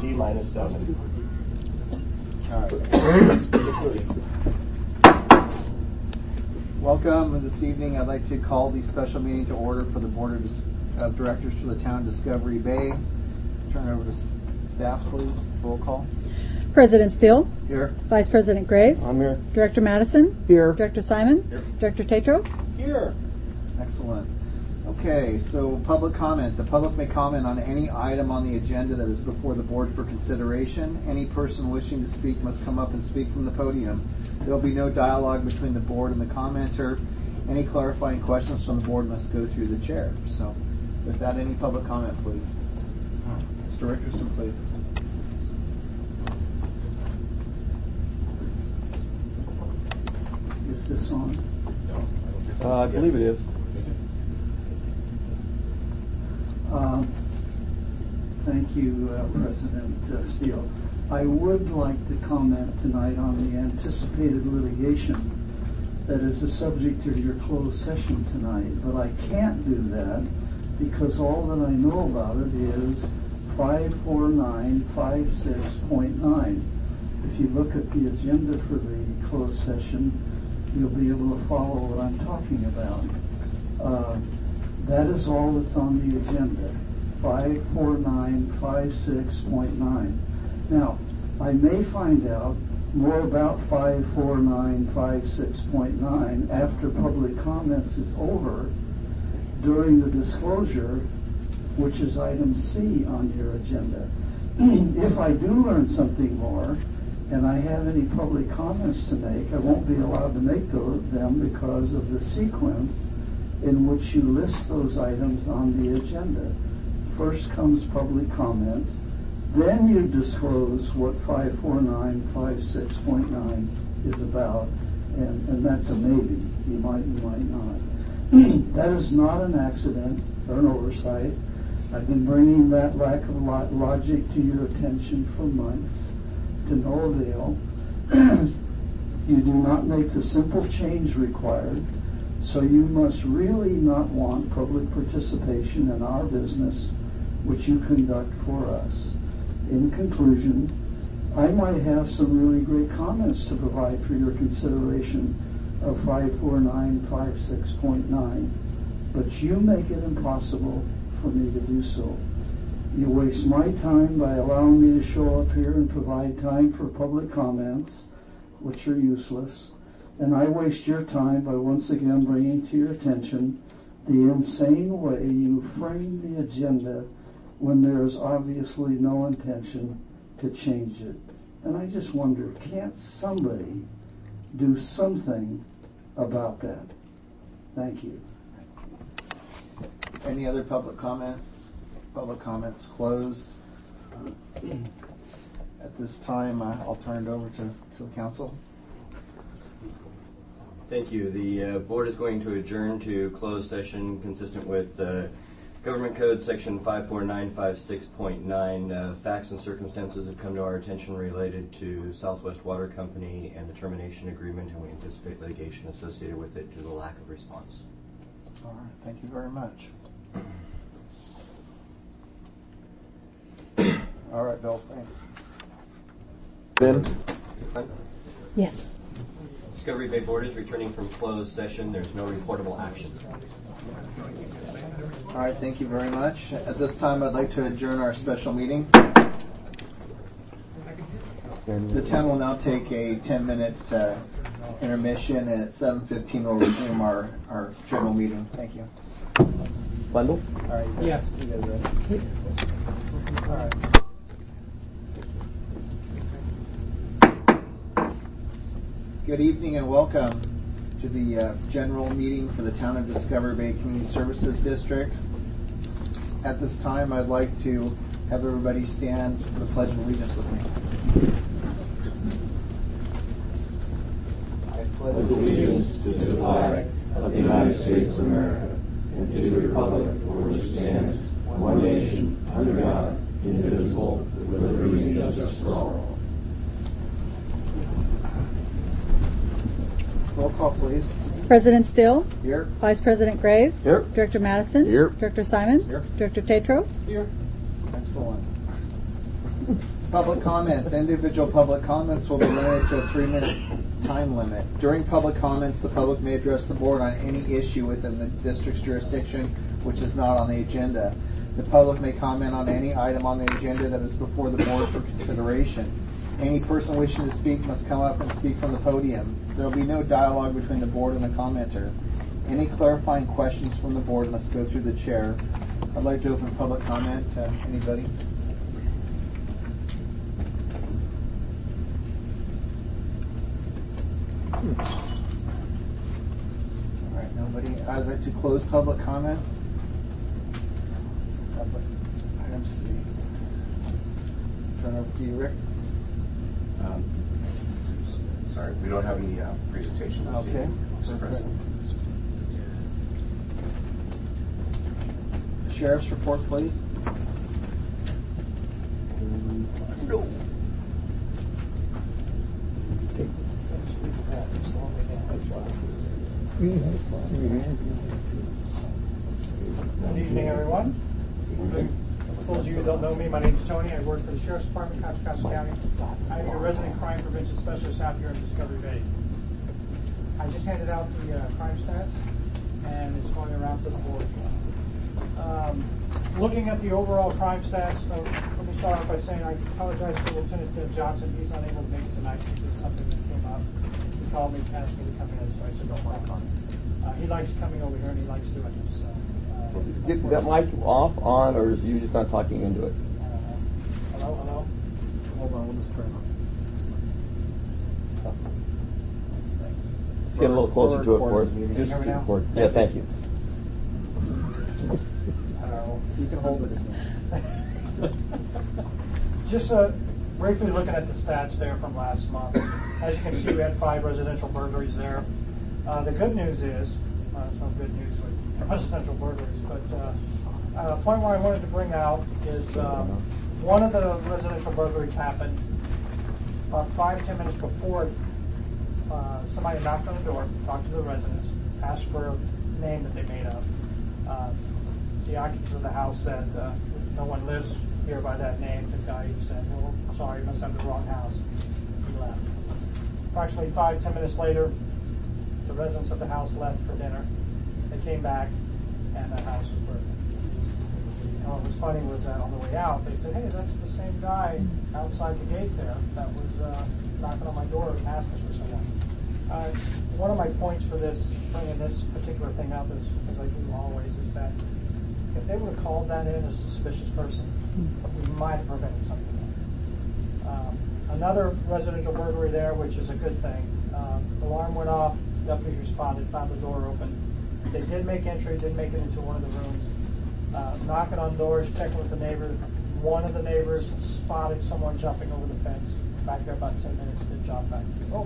T-7. All right. Welcome this evening. I'd like to call the special meeting to order for the Board of Directors for the Town of Discovery Bay. Turn it over to staff, please. Roll call. President Steele. Here. Vice President Graves. I'm here. Director Madison. Here. Director Simon. Here. Director Tatro. Here. Excellent. Okay, so public comment. The public may comment on any item on the agenda that is before the board for consideration. Any person wishing to speak must come up and speak from the podium. There will be no dialogue between the board and the commenter. Any clarifying questions from the board must go through the chair. So with that, any public comment, please. Mr. Richardson, please. Is this on? I believe it is. Thank you, President Steele. I would like to comment tonight on the anticipated litigation that is the subject of your closed session tonight, but I can't do that because all that I know about it is 54956.9. If you look at the agenda for the closed session, you'll be able to follow what I'm talking about. That is all that's on the agenda, 54956.9. Now, I may find out more about 54956.9 after public comments is over during the disclosure, which is item C on your agenda. If I do learn something more and I have any public comments to make, I won't be allowed to make them because of the sequence in which you list those items on the agenda. First comes public comments, then you disclose what 54956.9 is about, and that's a maybe. You might not. That is not an accident or an oversight. I've been bringing that lack of logic to your attention for months, to no avail. You do not make the simple change required, so you must really not want public participation in our business, which you conduct for us. In conclusion, I might have some really great comments to provide for your consideration of 54956.9, but you make it impossible for me to do so. You waste my time by allowing me to show up here and provide time for public comments, which are useless, and I waste your time by once again bringing to your attention the insane way you frame the agenda when there is obviously no intention to change it. And I just wonder, can't somebody do something about that? Thank you. Any other public comment? Public comments closed. At this time, I'll turn it over to the council. Thank you. The board is going to adjourn to closed session consistent with Government Code Section 54956.9. Facts and circumstances have come to our attention related to Southwest Water Company and the termination agreement, and we anticipate litigation associated with it due to the lack of response. All right. Thank you very much. All right, Bill. Thanks. Ben? Yes. Discovery Bay Board is returning from closed session. There's no reportable action. All right, thank you very much. At this time, I'd like to adjourn our special meeting. The town will now take a 10-minute intermission, and at 7:15 we'll resume our general meeting. Thank you. Bundle? All right. Yeah. You guys ready? All right. Good evening and welcome to the general meeting for the Town of Discovery Bay Community Services District. At this time, I'd like to have everybody stand for the Pledge of Allegiance with me. I pledge allegiance to the flag of the United States of America and to the republic for which it stands, one nation, under God, indivisible, with liberty and justice for all. Roll call, please. President Steele. Here. Vice President Graves. Here. Director Madison. Here. Director Simon. Here. Director Tatro. Here. Excellent. Public comments. Individual public comments will be limited to a 3-minute time limit. During public comments, the public may address the board on any issue within the district's jurisdiction which is not on the agenda. The public may comment on any item on the agenda that is before the board for consideration. Any person wishing to speak must come up and speak from the podium. There will be no dialogue between the board and the commenter. Any clarifying questions from the board must go through the chair. I'd like to open public comment to anybody. All right, nobody. I'd like to close public comment. Item C. Turn over to you, Rick. Sorry, we don't have any presentations this Okay. evening, Mr. President. Sheriff's report, please. Good evening, everyone. For those of you who don't know me, my name is Tony. I work for the Sheriff's Department, Contra Costa County. I'm your resident crime prevention specialist out here in Discovery Bay. I just handed out the crime stats, and it's going around to the board. Looking at the overall crime stats, let me start off by saying I apologize to Lieutenant Johnson. He's unable to make it tonight. This is something that came up. He called me, asked me to come in, so I said, don't mind on it. He likes coming over here, and he likes doing this. Is that mic off, on, or is you just not talking into it? Hello? Hold on, we'll just turn on. Thanks. Get a little closer to it for us. Can you Just hear me now? record. Yeah, thank you. Hello. You can hold it again. Just briefly looking at the stats there from last month. As you can see, we had 5 residential burglaries there. The good news is, there's no good news with residential burglaries, but a point where I wanted to bring out is one of the residential burglaries happened about 5-10 minutes before somebody knocked on the door, talked to the residents, asked for a name that they made up. The occupants of the house said, no one lives here by that name. The guy said, well, sorry, you must have the wrong house. He left. Approximately 5-10 minutes later, the residents of the house left for dinner. They came back, and the house was burning. And what was funny was that on the way out, they said, hey, that's the same guy outside the gate there that was knocking on my door and asking for someone. One of my points for this, bringing this particular thing up, is, as I do always, is that if they would have called that in as a suspicious person, we might have prevented something. Another residential burglary there, which is a good thing. Alarm went off, deputies responded, found the door open. They did make entry, did make it into one of the rooms. Knocking on doors, checking with the neighbor. One of the neighbors spotted someone jumping over the fence. Back there about 10 minutes, did jump back. Oh,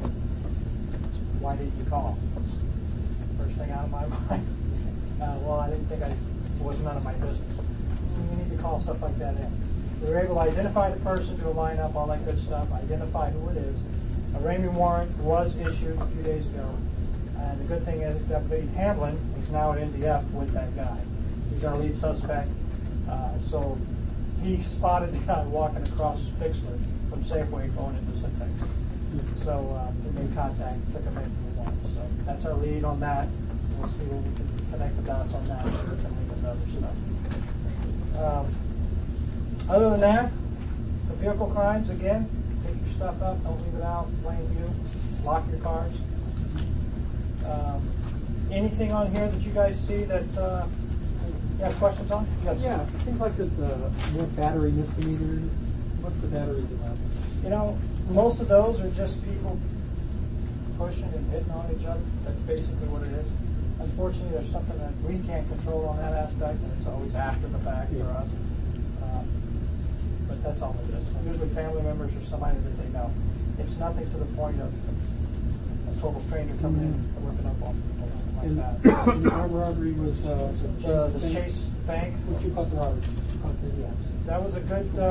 why didn't you call? First thing out of my mind. Well, I didn't think it was none of my business. You need to call stuff like that in. We were able to identify the person, do a lineup, all that good stuff, identify who it is. A arraignment warrant was issued a few days ago. And the good thing is Deputy Hamlin is now at NDF with that guy. He's our lead suspect. So he spotted the guy walking across Bixler from Safeway going into Syntex. So he made contact, took him in for the warrant. So that's our lead on that. We'll see where we can connect the dots on that. We can link into other stuff. Other than that, the vehicle crimes, again, pick your stuff up, don't leave it out, blame you, lock your cars. Anything on here that you guys see that you have questions on? Yes. Yeah, it seems like it's more battery misdemeanors. What's the battery about? You know, most of those are just people pushing and hitting on each other. That's basically what it is. Unfortunately, there's something that we can't control on that aspect, and it's always after the fact for us. But that's all it is. Usually family members or somebody that they know. It's nothing to the point of a total stranger coming in and working up on people like that. And the armed robbery was The Chase Bank. What you caught the robbery? Yes, that was a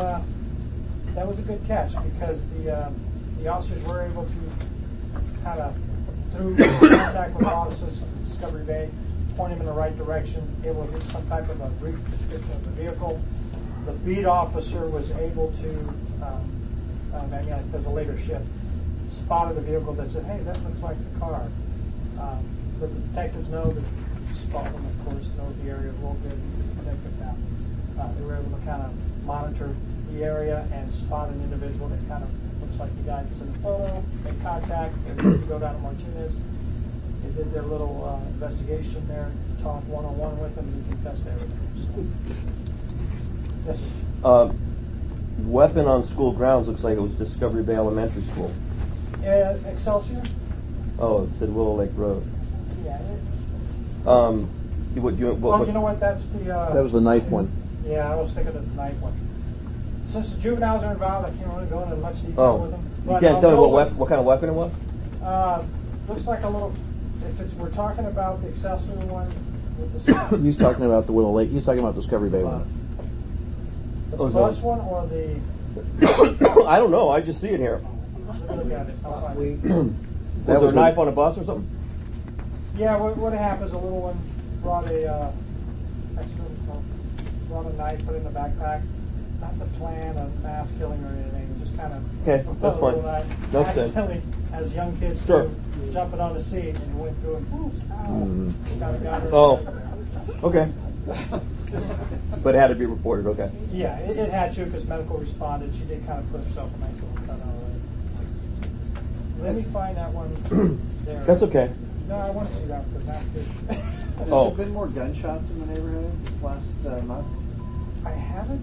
good catch because the officers were able to kind of through contact with officers of Discovery Bay, point him in the right direction, able to get some type of a brief description of the vehicle. The beat officer was able to like there's a later shift, spotted a vehicle that said, hey, that looks like the car. The detectives know that Spalding, of course, knows the area a little bit. He's a detective now. They were able to kind of monitor the area and spot an individual that kind of looks like the guy that's in the photo, make contact, and go down to Martinez. They did their little investigation there, talked one-on-one with him, and he confessed to everything. So. Yes, sir. Weapon on school grounds looks like it was Discovery Bay Elementary School. Excelsior? Oh, it said Willow Lake Road. Yeah. You know what? That's the. That was the knife one. Yeah, I was thinking of the knife one. Since the juveniles are involved, I can't really go into much detail with them. You can't tell me what kind of weapon it was? Looks like a little. We're talking about the Excelsior one with the. He's talking about the Willow Lake. He's talking about Discovery Bay one. The bus one or the. I don't know. I just see it here. Look at it. Was there a knife on a bus or something? Yeah, what happened is a little one brought a knife, put it in the backpack. Not to plan a mass killing or anything, just kind of. Okay, that's fine. That's it. Accidentally, as young kids Sure. do, jumping on the seat and you went through and poof, got her. Oh, okay. But it had to be reported. Okay. Yeah, it had to because medical responded. She did kind of put herself in a nice little cut out of it. Let me find that one there. That's okay. No, I want to see that because that's good. Has there been more gunshots in the neighborhood this last month? I haven't.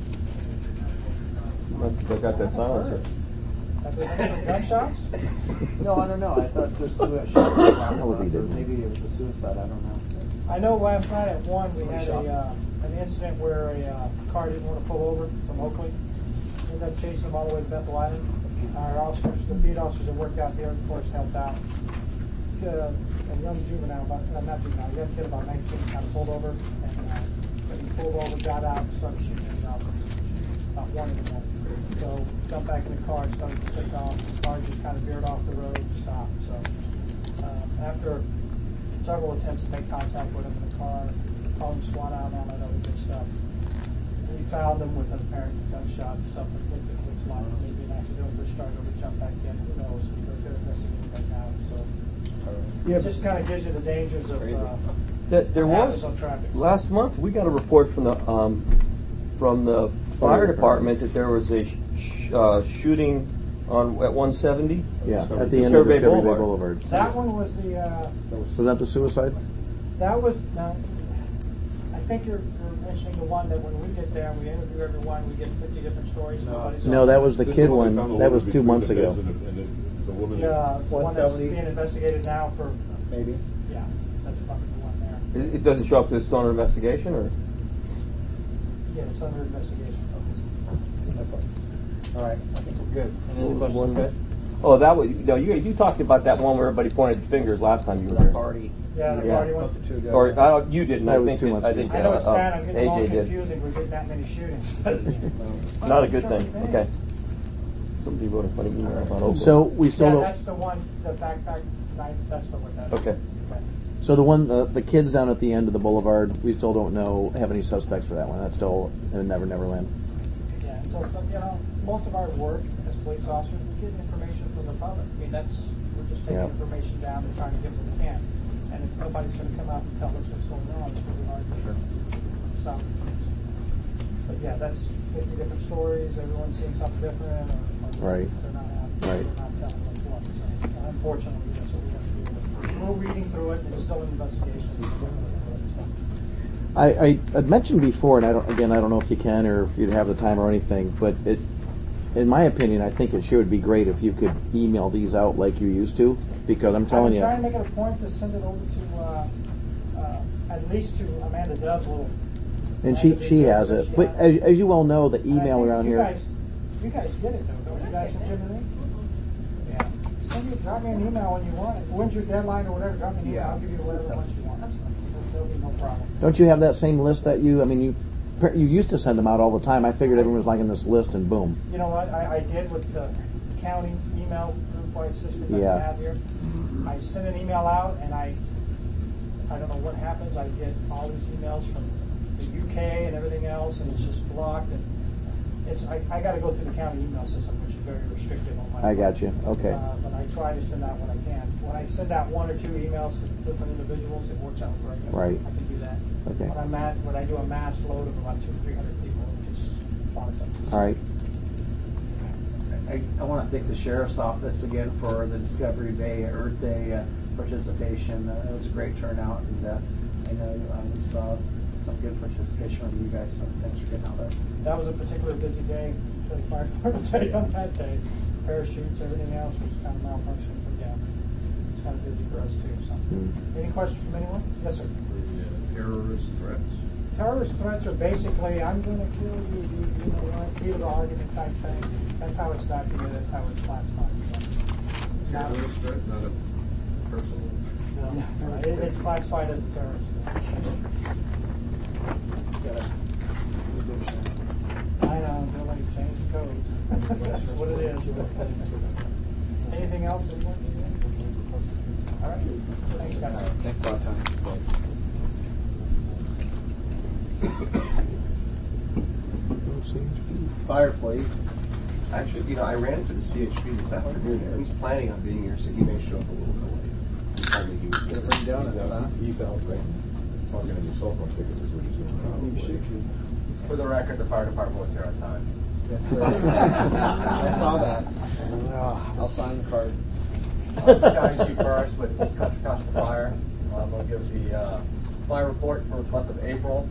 I got that silencer. Have there been some gunshots? No, I don't know. I thought there's two shots last month, or maybe it was a suicide. I don't know. I know last night at 1 we had an incident where a car didn't want to pull over from Oakley. Ended up chasing them all the way to Bethel Island. Our officers, the beat officers that worked out there, of course, helped out. A young juvenile, not juvenile, a young kid about 19 kind of pulled over. And he pulled over, got out, and started shooting at the officers. About one of them. So jumped back in the car, started to take off. The car just kind of veered off the road and stopped. So after several attempts to make contact with him in the car, calling SWAT out and all that other good stuff, we found him with an apparent gunshot, self-inflicted. Looks like maybe an accidental discharge or we jumped back in. Who knows? They're investigating right now. So it just kind of gives you the dangers of there was on traffic. Last month we got a report from the fire department that there was a shooting at 170. Yeah, at the end of Discovery Bay Boulevard. That one was the. Was that the suicide? That was. I think you're mentioning the one that when we get there and we interview everyone, we get 50 different stories. No, that was the kid one. That was 2 months ago. Yeah, the one that's being investigated now for. Maybe. Yeah, that's probably the one there. It doesn't show up to it's under investigation, or? Yeah, it's under investigation. All right, I think we're good. Any other questions, guys? Oh, that was you talked about that one where everybody pointed fingers last time you were here. Party. Yeah, the party one. Or you didn't. That I was think 2 months I ago. think I know it's sad. I'm getting all AJ did. confusing. We're getting that many shootings. Not a good thing. Okay. Somebody wrote a funny email about Oakland. So we still don't. That's the one. The backpack knife. That's the one. Okay. So the one, the kids down at the end of the boulevard, we still don't know have any suspects for that one. That's still in Never Land. Yeah. So most of our work as police officers, we get information from the public. I mean, we're just taking information down and trying to get what we can. And if nobody's going to come out and tell us what's going on, it's really hard to stop these things. But yeah, that's 50 different stories. Everyone's seeing something different, or Right. they're not happy. Right. They're not telling us what. So unfortunately, that's what we have to do. We're reading through it, and it's still an investigation. I had mentioned before, and I don't know if you can or if you'd have the time or anything, but in my opinion, I think it sure would be great if you could email these out like you used to, because I'm telling you. I'm trying to make it a point to send it over to, at least to Amanda Dubbs. And she has it. But as you well know, the email around here. You guys get it though, don't you guys, Jim and me? Yeah. Drop me an email when you want it. When's your deadline or whatever? Drop me an email. I'll give you whatever much you want. There'll be no problem. Don't you have that same list that you used to send them out all the time? I figured everyone was liking this list, and boom. You know what? I did with the county email group-wide system that we have here. I send an email out, and I don't know what happens. I get all these emails from the UK and everything else, and it's just blocked. And I got to go through the county email system, which is very restrictive on my. I got you. Okay. But I try to send out when I can. When I send out 1 or 2 emails to different individuals, it works out great. Right. I can do that. Okay. When I do a mass load of about 200 or 300 people, it just bogs up. All right. I want to thank the Sheriff's Office again for the Discovery Bay Earth Day participation. It was a great turnout, and I know we saw some good participation from you guys, so thanks for getting out there. That was a particularly busy day for the fire department day on that day. Parachutes, everything else was kind of malfunctioning, but yeah, it's kind of busy for us too. So, Any questions from anyone? Yes, sir. The terrorist threats. Terrorist threats are basically, I'm going to kill you, you know, heat of the argument type thing. That's how it's documented. That's how it's classified. So, it's not Terrorist threat, not a personal. No, it's classified as a terrorist. I know, they're like change the codes. That's what it is. Anything else? Anyone? All right. Thanks, guys. Thanks a lot, Tony. Fire, please. Actually, I ran into the CHP this afternoon. He's planning on being here, so he may show up a little bit late. He told me he was Gonna bring donuts, huh? He's out right talking on your cell phone tickets is what he's doing. For the record, the fire department was here on time. Yes, sir. I saw that. I'll sign the card. Johnny G. Burris with East Country Coastal Fire. I'm going to give the fire report for the month of April.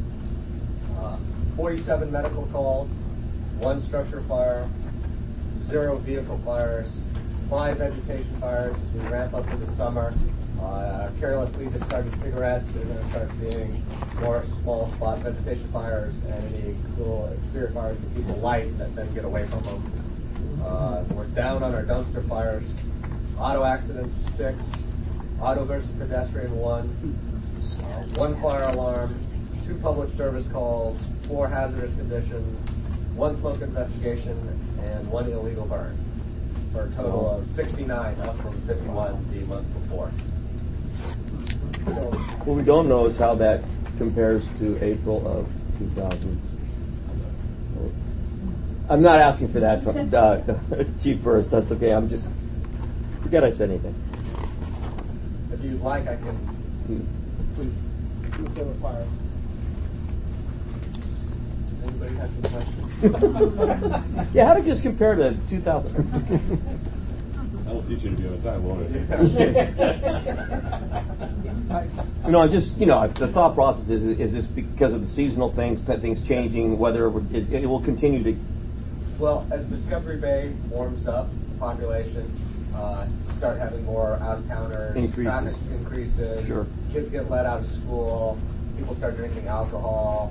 47 medical calls, 1 structure fire, 0 vehicle fires, 5 vegetation fires as we ramp up to the summer. Carelessly discarded cigarettes. We're going to start seeing more small spot vegetation fires and any little exterior fires that people light that then get away from them. We're down on our dumpster fires. Auto accidents 6, auto versus pedestrian 1, 1 fire alarm, 2 public service calls, 4 hazardous conditions, 1 smoke investigation, and 1 illegal burn, for a total of 69, up from 51 the month before. So, What we don't know is how that compares to April of 2000. I'm not asking for that, Chief Burris. That's okay. I'm just forget I said anything. if you'd like, I can. Please say what fire. Does anybody have any questions? Yeah, how does this compare to 2000? That'll teach you to be on time, won't it? The thought process is this because of the seasonal things changing, whether it will continue to. Well, as Discovery Bay warms up, the population start having more out-of-towners, traffic increases, Sure. Kids get let out of school, people start drinking alcohol,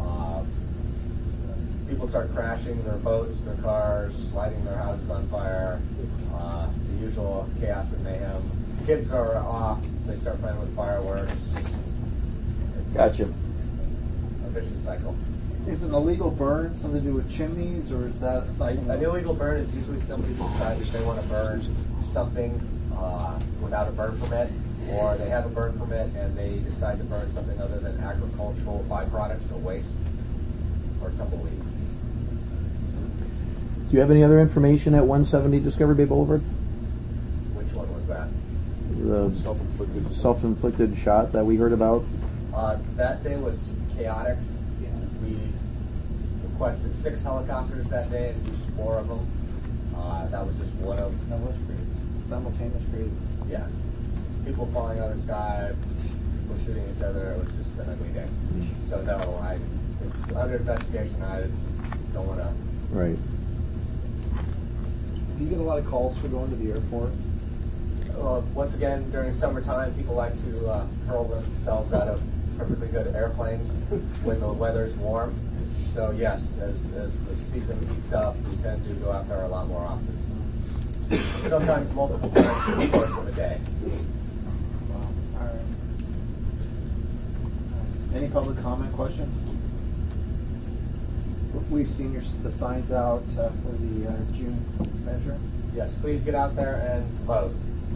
people start crashing their boats, their cars, lighting their houses on fire, the usual chaos and mayhem. Kids are off, they start playing with fireworks. It's Gotcha. a vicious cycle. Is an illegal burn something to do with chimneys, or is that something? An illegal burn is usually somebody who decides that they want to burn something without a burn permit, or they have a burn permit and they decide to burn something other than agricultural byproducts or waste or tumbleweeds. Do you have any other information at 170 Discovery Bay Boulevard? Which one was that? The Self-inflicted. self-inflicted shot that we heard about? That day was chaotic. We requested 6 helicopters that day and used 4 of them. That was just one of. That was pretty simultaneous, pretty. Yeah. People falling out of the sky, people shooting each other. It was just an ugly day. So no, it's under investigation. I don't want to. Right. Do you get a lot of calls for going to the airport? Once again, during summertime, people like to hurl themselves out of perfectly good airplanes when the weather's warm. So yes, as the season heats up, we tend to go out there a lot more often. Sometimes multiple times in the course of a day. All right. Any public comment questions? We've seen the signs out for the June measure. Yes, please get out there and vote.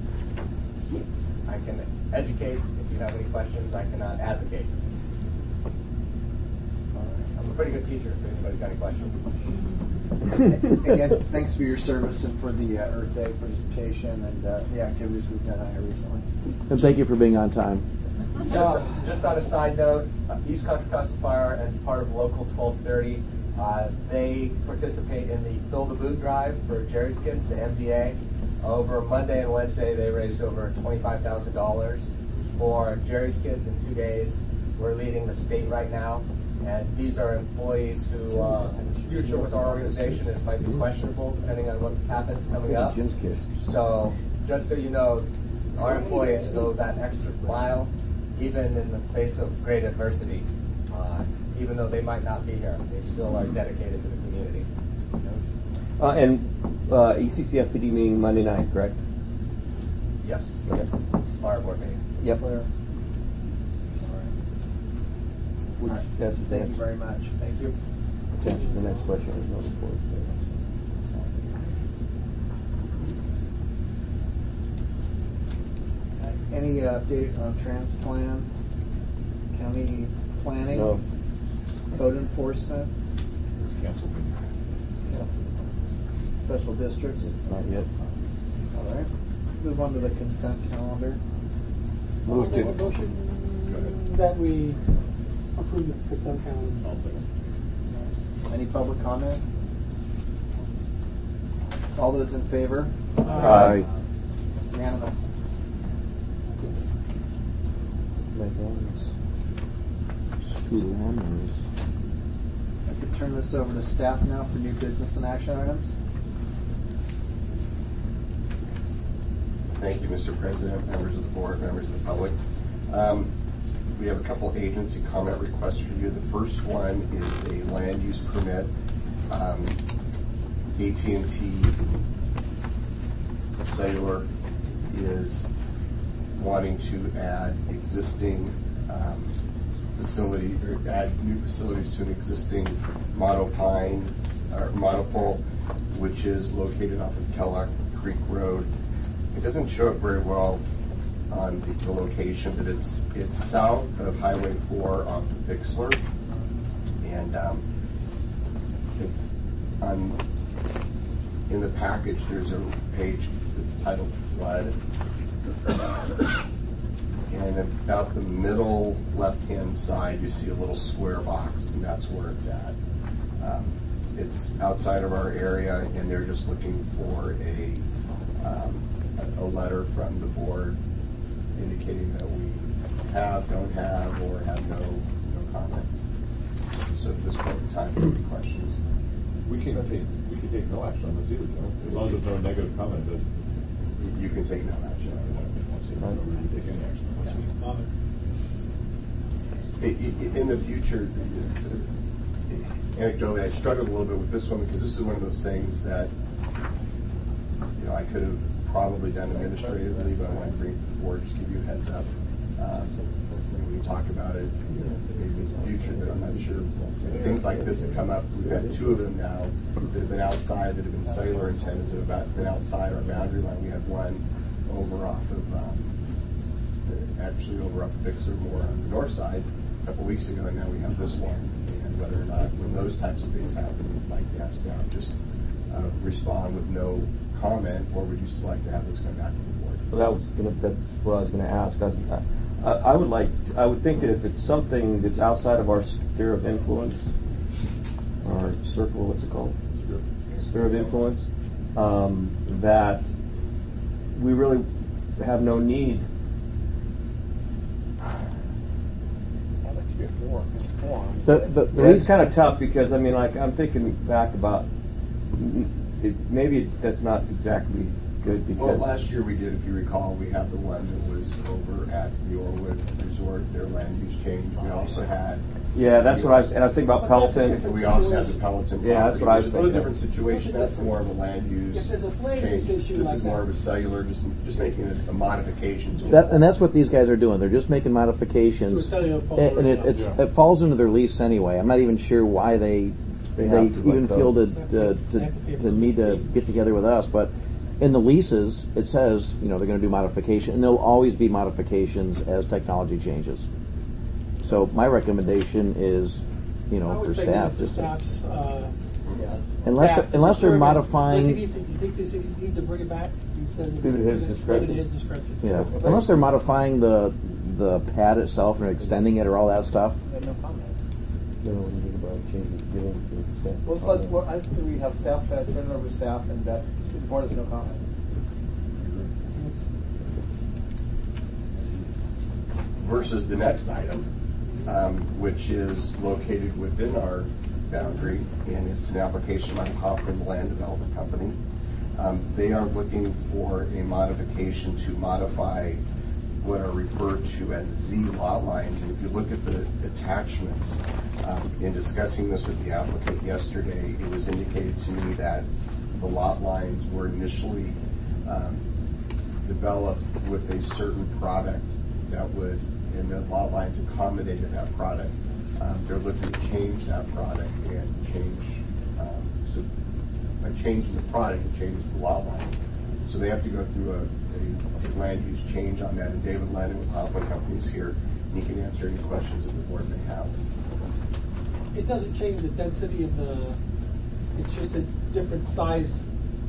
I can educate if you have any questions. I cannot advocate. All right. pretty good teacher if anybody's got any questions. Again, thanks for your service and for the Earth Day participation and the activities we've done here recently. And thank you for being on time. Just on a side note, East Contra Costa Fire and part of Local 1230, they participate in the Fill the Boot drive for Jerry's Kids, the MDA. Over Monday and Wednesday, they raised over $25,000 for Jerry's Kids in 2 days. We're leading the state right now, and these are employees who the future with our organization might be questionable depending on what happens coming up. Jim's kids. So just so you know, our employees go that extra mile, even in the face of great adversity. Even though they might not be here, they still are dedicated to the community. And ECCFPD meeting Monday night, correct? Yes. Okay. Fire board meeting. Yep. Thank you very much. Thank you. That's the next question. There's no report. Any update on transplant, county planning, No. code enforcement, Cancel. special districts? Not yet. All right. Let's move on to the consent calendar. Move to. Motion that we approve the consent calendar. I'll second. Any public comment? All those in favor? Aye. Unanimous. Schoolers. I could turn this over to staff now for new business and action items. Thank you, Mr. President, members of the board, members of the public. We have a couple agency comment requests for you. The first one is a land use permit. AT&T Cellular is wanting to add existing facility, or add new facilities to an existing monopole, which is located off of Kellogg Creek Road. It doesn't show up very well on the location, but it's south of Highway 4 off of Bixler, and in the package there's a page that's titled Flood, and about the middle left-hand side you see a little square box, and that's where it's at. It's outside of our area, and they're just looking for a letter from the board indicating that we have, don't have, or have no comment. So at this point in time, if there are any questions. We can take no action on this either, Joe. As long as there's no negative comment, but You can take no action. I don't see no reason to take any action. In the future, anecdotally, I struggled a little bit with this one because this is one of those things that I could have probably done administratively, but I wanted to bring it to the board, just give you a heads up. When we talk about it, maybe in the future, but I'm not sure. Things like this that come up, we've had 2 of them now that have been outside, that have been cellular antennas that have been outside our boundary line. We had one over off of Bixler, more on the north side a couple weeks ago, and now we have this one. And whether or not, when those types of things happen, we'd like to have staff just respond with no comment, or would you still like to have this come back to the board? Well, that's what I was going to ask. I would think that if it's something that's outside of our sphere of influence, or circle, what's it called? Sphere of influence, that we really have no need. It's kind of tough because I'm thinking back about maybe that's not exactly good because. Well, last year we did, if you recall, we had the one that was over at the Orwood Resort, their land use change. We also had. Yeah, that's what I was thinking about Peloton. And we also had the Peloton. Yeah, that's what I was thinking. It's a different situation. That's more of a land use change. This is more of a cellular, just making a modification. And that's what these guys are doing. They're just making modifications, and it falls into their lease anyway. I'm not even sure why they even feel to need to get together with us, but in the leases it says they're going to do modification, and there'll always be modifications as technology changes. So my recommendation is you know, for staff. Just staff's, unless they're modifying. Do you think the city needs to bring it back? He says it's Leave it at his discretion. Leave it at his discretion. Yeah, unless they're modifying the pad itself and extending it or all that stuff. I have no comment. You know, when you think about changes, giving to staff. Well, I think we have staff, turn it over to staff, and that, the board has no comment. Versus the next item, which is located within our boundary, and it's an application by Hoffman Land Development Company. They are looking for a modification to modify what are referred to as Z lot lines. And if you look at the attachments, in discussing this with the applicant yesterday, it was indicated to me that the lot lines were initially developed with a certain product that would, and the lot lines accommodated that product. They're looking to change that product and change, so by changing the product, it changes the lot lines. So they have to go through a land use change on that, and David Landon with Hoffman Company is here, and he can answer any questions that the board may have. It doesn't change the density of the, it's just a different size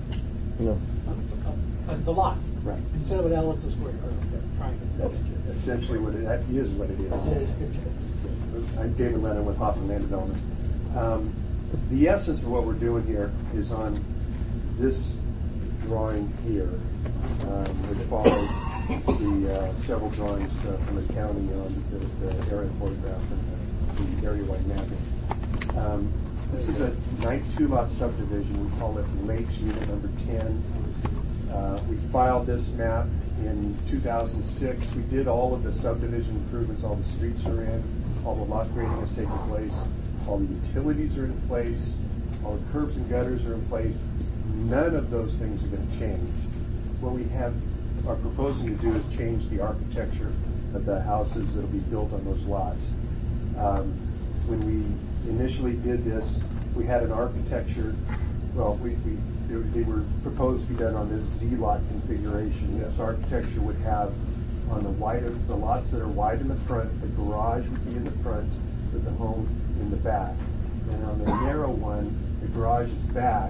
of the lots. Right. Instead of an L, it's a square or a triangle. That's essentially what it is. What it is. I'm David Lennon with Hoffman Land Development. The essence of what we're doing here is on this drawing here, which follows the several drawings from the county on the aerial photograph and the area-wide mapping. This is a 92-lot subdivision. We call it Lakes Unit Number 10. We filed this map in 2006. We did all of the subdivision improvements. All the streets are in. All the lot grading has taken place. All the utilities are in place. All the curbs and gutters are in place. None of those things are going to change. What we are proposing to do is change the architecture of the houses that will be built on those lots. When we initially did this, we had an architecture. Well, they were proposed to be done on this Z lot configuration. This architecture would have on the lots that are wide in the front, the garage would be in the front with the home in the back. And on the narrow one, the garage is back,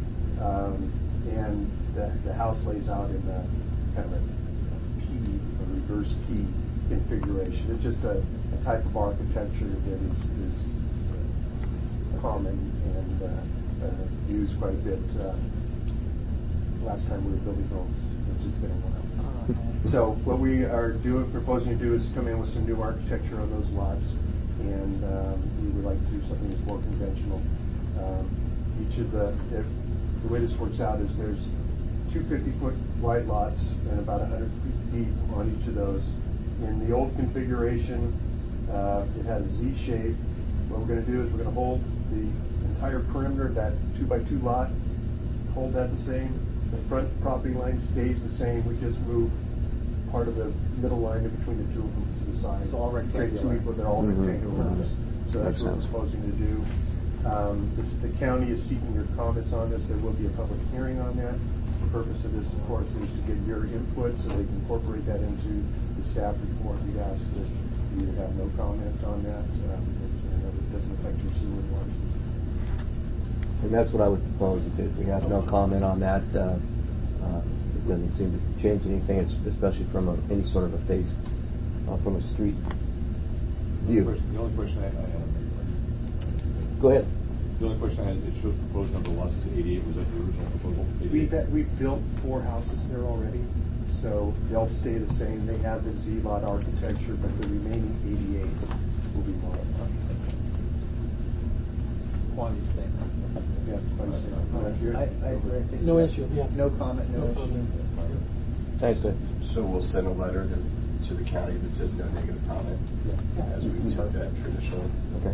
and the house lays out in the kind of a P, a reverse P configuration. It's just a type of architecture that is common and used quite a bit last time we were building homes, which has been a while. So what we are proposing to do is come in with some new architecture on those lots, and we would like to do something that's more conventional. Each of the way this works out is there's 2 50-foot wide lots and about 100 feet deep on each of those. In the old configuration, it had a Z shape. What we're going to do is we're going to hold the entire perimeter of that 2x2 lot, hold that the same. The front property line stays the same. We just move part of the middle line in between the two of them to the side. It's all rectangular. They're all rectangular. So that's what we're proposing to do. The county is seeking your comments on this. There will be a public hearing on that. The purpose of this, of course, is to get your input so they can incorporate that into the staff report. We'd ask that you have no comment on that because it doesn't affect your sewer and water system. And that's what I would propose. If we have no comment on that, it doesn't seem to change anything, especially from any sort of a face, from a street view. The only question I had. Go ahead. The only question I had, it shows proposed number of lots is 88. Was that the original proposal? We've built 4 houses there already, so they'll stay the same. They have the Z-lot architecture, but the remaining 88 will be modified. Quantity same. Yeah, I think No issue. Yeah. No comment. No issue. Thanks, Dave. So we'll send a letter to the county that says no negative comment, as we took that traditionally. Okay.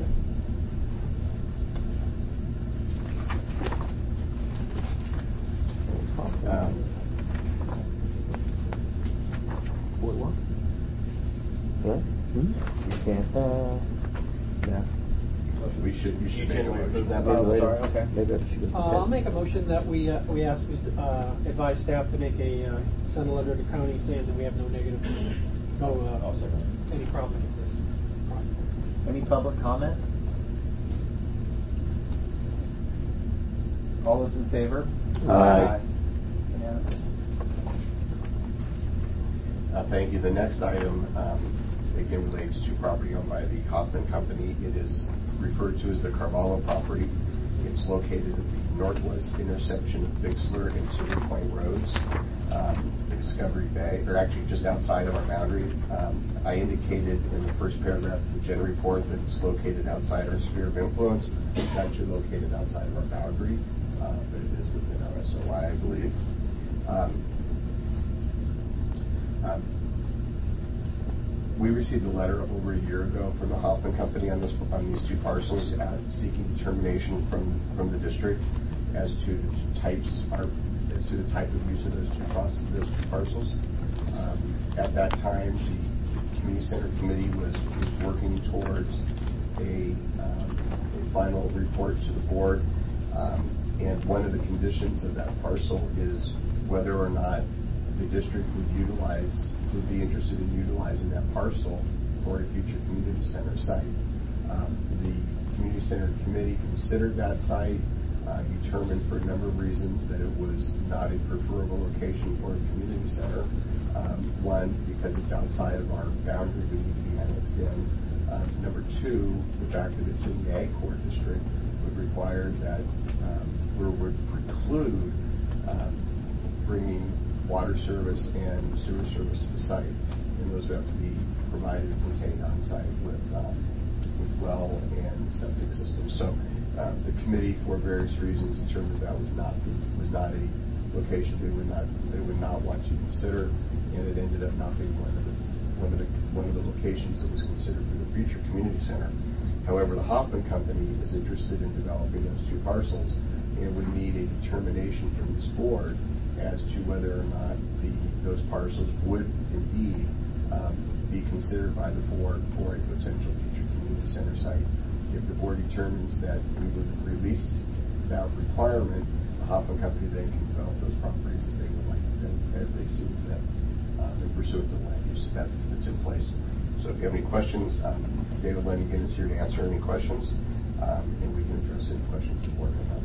You can't. Yeah. You should make a motion. Oh, sorry. Okay. Maybe I should. I'll make a motion that we ask advise staff to make send a letter to the county saying that we have no negative, any problem with this project. Any public comment? All those in favor? Aye. Unanimous. Thank you. The next item, again, relates to property owned by the Hoffman Company. It is referred to as the Carvalho property. It's located at the northwest intersection of Bixler and Cedar Point Roads, the Discovery Bay, or actually just outside of our boundary. I indicated in the first paragraph of the Gen report that it's located outside our sphere of influence. It's actually located outside of our boundary, but it is within our SOI, I believe. We received a letter over a year ago from the Hoffman Company on these two parcels, seeking determination from the district as to the type of use of those two parcels. At that time, the Community Center Committee was working towards a final report to the board, and one of the conditions of that parcel is whether or not the district would be interested in utilizing that parcel for a future community center site. The Community Center Committee considered that site, determined for a number of reasons that it was not a preferable location for a community center. One, because it's outside of our boundary, we need to be annexed in. Number two, the fact that it's in the Ag Corps district would require that, would preclude bringing water service and sewer service to the site, and those would have to be provided and contained on site with well and septic systems. So the committee, for various reasons, determined that was not a location they would not want to consider, and it ended up not being one of the locations that was considered for the future community center. However, the Hoffman Company is interested in developing those two parcels and would need a determination from this board as to whether or not those parcels would indeed be considered by the board for a potential future community center site. If the board determines that we would release that requirement, the Hoffman Company then can develop those properties as they would like, as they see fit, in pursuit of the land use that's in place. So if you have any questions, David Lennigan is here to answer any questions, and we can address any questions the board may have.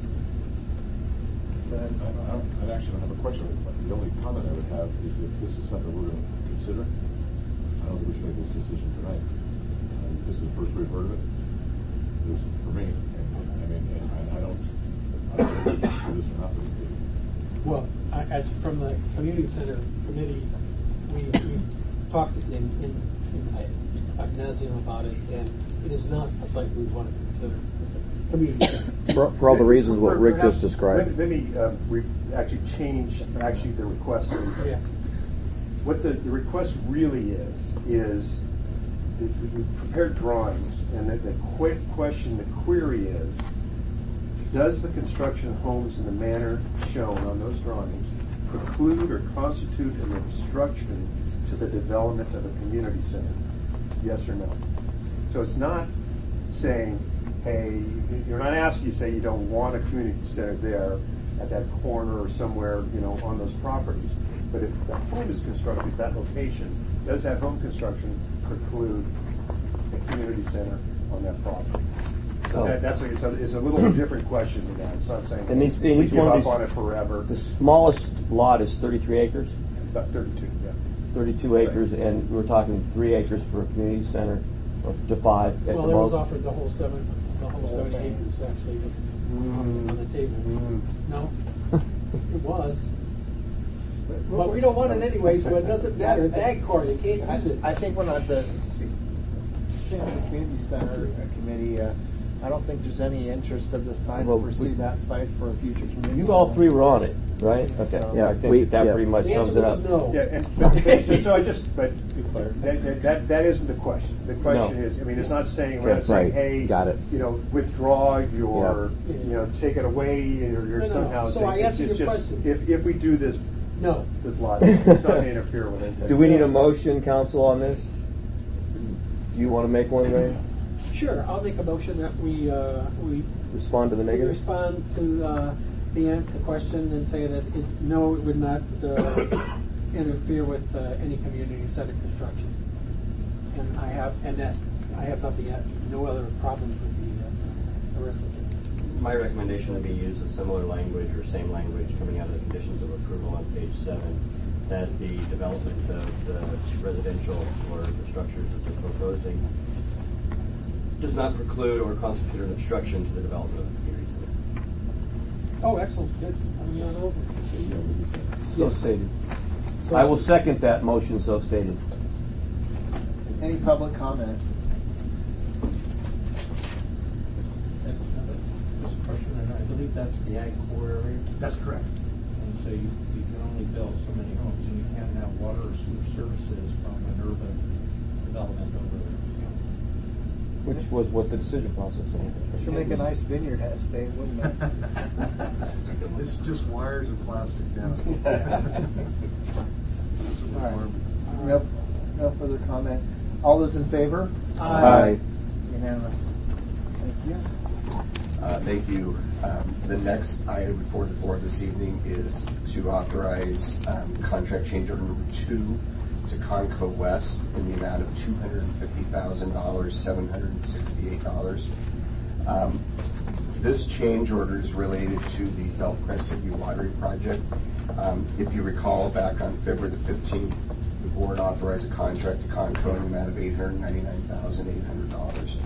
I actually don't have a question. The only comment I would have is if this is something we're going to consider, I don't think we should make this decision tonight. This is the first we've heard of it. This is for me. I don't know if this or not. Well, as from the community center committee, we talked in ad nauseam about it, and it is not a site we want to consider. Community center. For all the reasons what Rick just described. Let me actually change the request. Yeah. What the request really is we've prepared drawings, and the query is, does the construction of homes in the manner shown on those drawings preclude or constitute an obstruction to the development of a community center? Yes or no? So it's not saying, hey, you're not asking you to say you don't want a community center there at that corner or somewhere, on those properties. But if the home is constructed at that location, does that home construction preclude a community center on that property? So it's a little different question than that. It's not saying and we give up on it forever. The smallest lot is 33 acres. It's about 32, yeah. 32 acres, and we're talking 3 acres for a community center, or to 5 at the most. Well, there was offered the whole 70 acres actually on the table. No, it was. But we don't want it anyway, so it doesn't matter. It's Ag Corps. You can't use it. I think when the community center committee, I don't think there's any interest at this time to pursue that site for a future community center. You all three were on it, right? Okay. So, yeah, I think that pretty much sums it up. No. Yeah, that isn't the question. The question is, it's not saying we're not saying, hey, got it. Withdraw your, take it away, or you're somehow. So I answered your just question. if we do this, this lot, it's not going to interfere with it. Do we need a motion, council, on this? Do you want to make one, Ray? Sure, I'll make a motion that we respond to the negative. Respond to the question and say that it would not interfere with any community center construction. And I have nothing yet, no other problems with the rest of it. my recommendation would be use a similar language or same language coming out of the conditions of approval on page 7, that the development of the residential or the structures that they're proposing does not preclude or constitute an obstruction to the development of the community center. Oh, excellent. Good. I'm not over. So stated. I will second that motion, so stated. Any public comment? Just a question, I believe that's the ag core area? That's correct. And so you can only build so many homes, and you can't have water or sewer services from an urban development over there. Which was what the decision process was. Should make a nice vineyard estate, wouldn't it? This is just wires and plastic now. All right. No further comment. All those in favor? Aye. Unanimous. Thank you. Thank you. The next item before the board this evening is to authorize contract change order number 2 to Conco West in the amount of $250,000, $768. This change order is related to the Belt Crescent dewatering project. If you recall, back on February the 15th, the board authorized a contract to Conco in the amount of $899,800.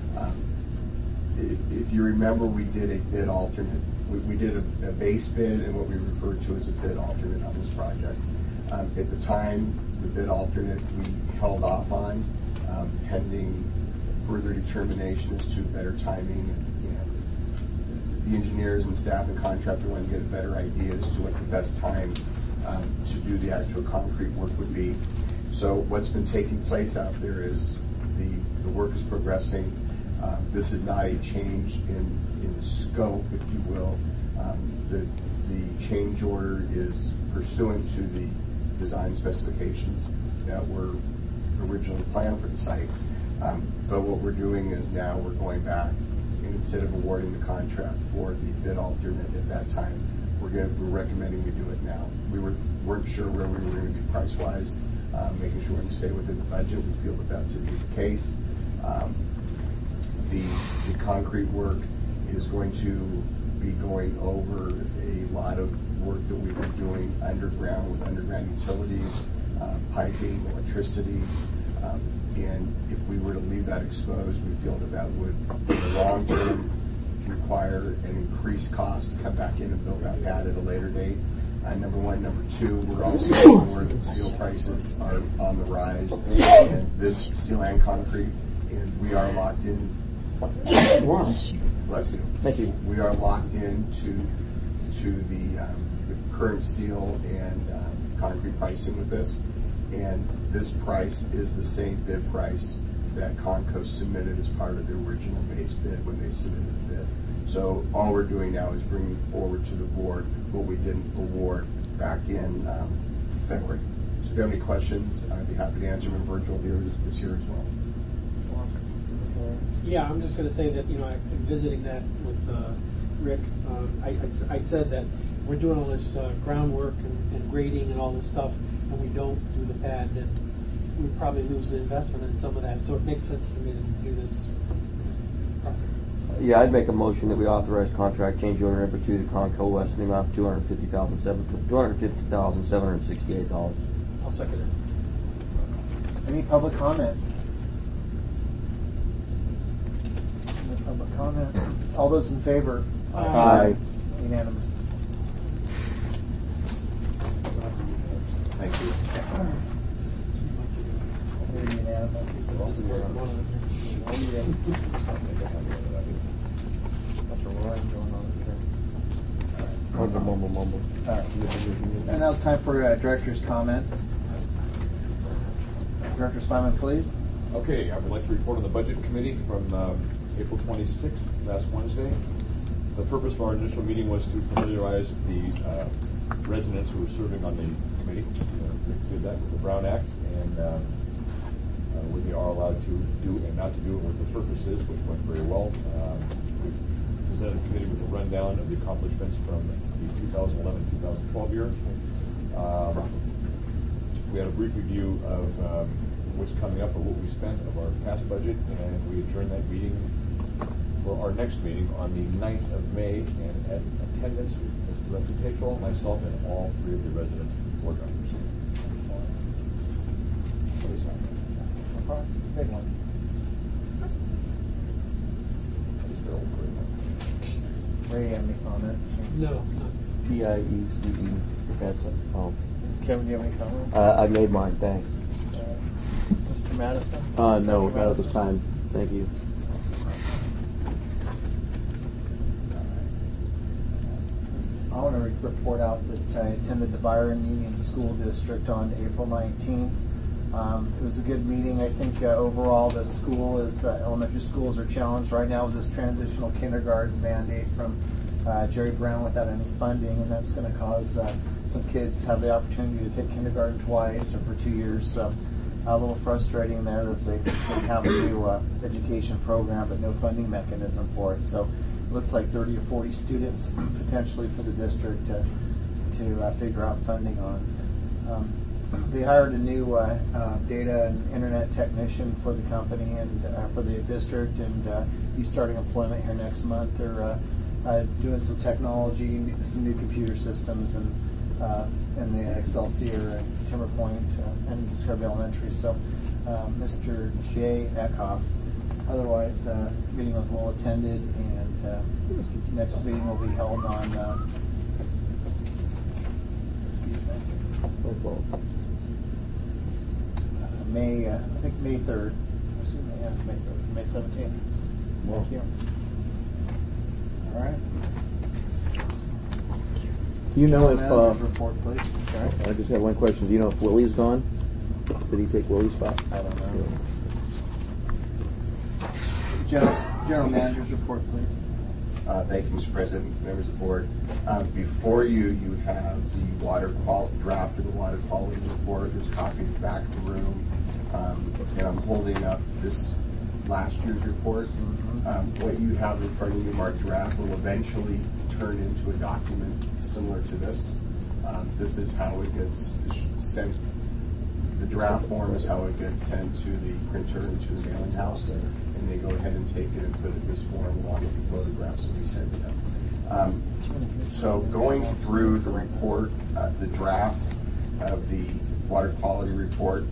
If you remember, we did a bid alternate. We did a base bid and what we referred to as a bid alternate on this project. At the time, the bid alternate we held off on pending further determination as to better timing, and the engineers and staff and contractor wanted to get a better idea as to what the best time to do the actual concrete work would be. So what's been taking place out there is the work is progressing. This is not a change in scope, if you will. The change order is pursuant to the design specifications that were originally planned for the site. But what we're doing is now we're going back, and instead of awarding the contract for the bid alternate at that time, we're recommending we do it now. We weren't sure where we were going to be price-wise, making sure we're going to stay within the budget. We feel that that's indeed the case. The concrete work is going to be going over a lot of work that we've been doing underground with underground utilities, piping, electricity, and if we were to leave that exposed, we feel that that would, in the long term, require an increased cost to come back in and build that pad at a later date. Number one. Number two, we're also aware that steel prices are on the rise, and this steel and concrete, and we are locked in. Bless you. Thank you. We are locked into the current steel and concrete pricing with this, and this price is the same bid price that Conco submitted as part of the original base bid when they submitted the bid. So all we're doing now is bringing forward to the board what we didn't award back in February. So if you have any questions, I'd be happy to answer them. Virgil here is here as well. Yeah, I'm just going to say that, I've been visiting that with Rick. I said that we're doing all this groundwork and grading and all this stuff, and we don't do the pad, then we probably lose the investment in some of that. So it makes sense to me to do this properly. Yeah, I'd make a motion that we authorize contract change order number 2 to Conco West in the amount of $250,768. I'll second it. Any public comment? No public comment. All those in favor? Aye. Unanimous. Thank you. Mumble. And now it's time for director's comments. Director Simon, please. Okay, I would like to report on the budget committee from April 26th, last Wednesday. The purpose of our initial meeting was to familiarize the residents who were serving on the committee. We did that with the Brown Act and what they are allowed to do and not to do, and what the purpose is, which went very well. We presented the committee with a rundown of the accomplishments from the 2011-2012 year. We had a brief review of what's coming up, of what we spent of our past budget, and we adjourned that meeting for our next meeting on the 9th of May, and at attendance with Mr. Director Tatro, myself, and all 3 of the resident board members. Big one. Ray, you have any comments? No. PIECE. That's oh. Kevin, do you have any comments? I made mine. Thanks. Mr. Madison? No, not at this time. Thank you. I want to report out that I attended the Byron Union School District on April 19th. It was a good meeting. I think overall the school elementary schools are challenged right now with this transitional kindergarten mandate from Jerry Brown without any funding, and that's going to cause some kids have the opportunity to take kindergarten twice or for 2 years. So a little frustrating there that they have a new education program but no funding mechanism for it. So it looks like 30 or 40 students potentially for the district to figure out funding on. They hired a new data and internet technician for the company and for the district, and he's starting employment here next month. They're doing some technology, some new computer systems, and in the Excelsior and Timber Point and Discovery Elementary. So, Mr. Jay Eckhoff. Otherwise, the meeting was well attended, and next meeting will be held on. May 3rd. Excuse me, yes, May 3rd. May 17th. Thank you. All right. Do you know if report, please. Sorry. I just have one question. Do you know if Willie's gone? Did he take Willie's spot? I don't know. General Manager's report, please. Thank you, Mr. President, members of the board. Before you have the draft of the water quality report. There's a copy in the back of the room. And I'm holding up this last year's report. What you have in front of you marked draft will eventually turn into a document similar to this. This is how it gets sent. The draft form is how it gets sent to the printer and to the mailing house. And they go ahead and take it and put it in this form along with the photographs that we send to them. So going through the report, the draft of the water quality report,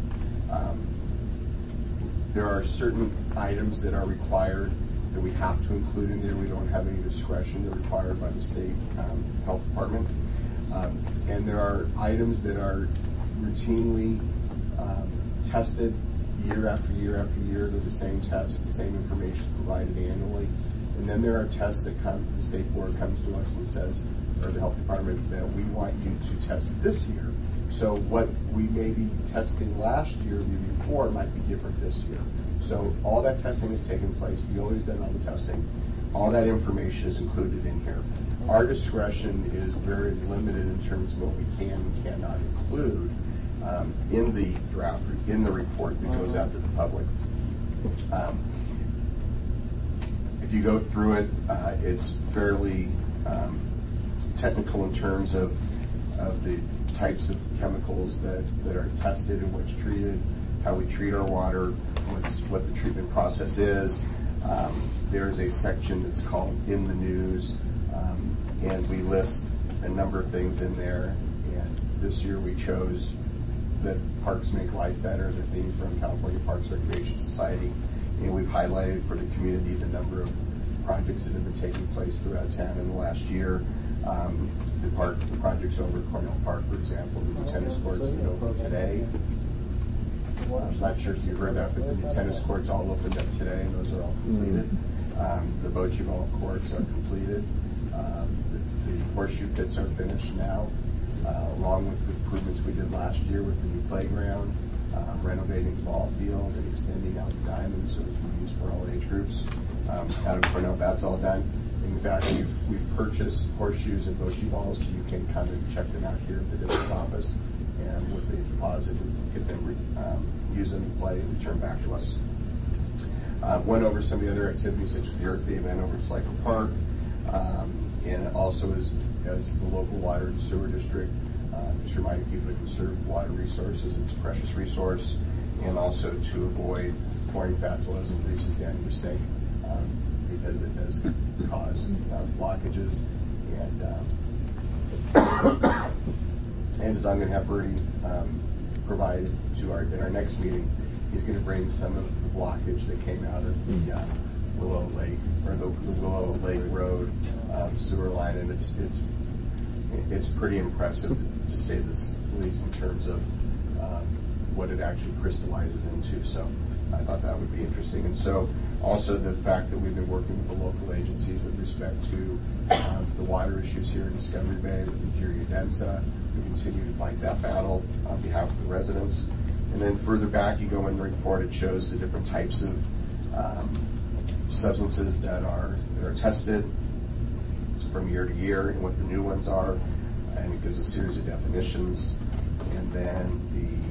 there are certain items that are required that we have to include in there. We don't have any discretion. They're required by the state health department. And there are items that are routinely tested year after year after year. They're the same tests, the same information provided annually. And then there are tests that come, the state board comes to us and says, or the health department, that we want you to test this year. So what we may be testing last year or the year before might be different this year. So all that testing has taken place. VOA's done all the testing. All that information is included in here. Our discretion is very limited in terms of what we can and cannot include in the draft, in the report that goes out to the public. If you go through it, it's fairly technical in terms of the types of chemicals that are tested and what's treated, how we treat our water, what the treatment process is. There's a section that's called In the News, and we list a number of things in there. And this year we chose that Parks Make Life Better, the theme from California Parks Recreation Society. And we've highlighted for the community the number of projects that have been taking place throughout town in the last year. The projects over at Cornell Park, for example, the new tennis courts that opened today. I'm not sure if you heard that, but the new tennis courts all opened up today, and those are all completed. The bocce ball courts are completed. The horseshoe pits are finished now, along with the improvements we did last year with the new playground, renovating the ball field and extending out the diamonds so it can be used for all age groups. Out of Cornell, that's all done. In fact, we've purchased horseshoes and bocce balls, so you can come and check them out here at the district office, and with the deposit, we get them, use them, play, and return back to us. Went over some of the other activities, such as the Earth Day event over at Slipher Park, and also as the local water and sewer district, just reminding people to conserve water resources. It's a precious resource, and also to avoid pouring fats, oils, and greases down your sink. because it does cause blockages. And as I'm going to have Bertie provide to in our next meeting, he's going to bring some of the blockage that came out of the Willow Lake or the Willow Lake Road sewer line, and it's pretty impressive to say this least in terms of what it actually crystallizes into. So I thought that would be interesting. And so also the fact that we've been working with the local agencies with respect to the water issues here in Discovery Bay with the Jiria Densa. We continue to fight that battle on behalf of the residents. And then further back, you go in the report, it shows the different types of substances that are tested from year to year and what the new ones are. And it gives a series of definitions. And then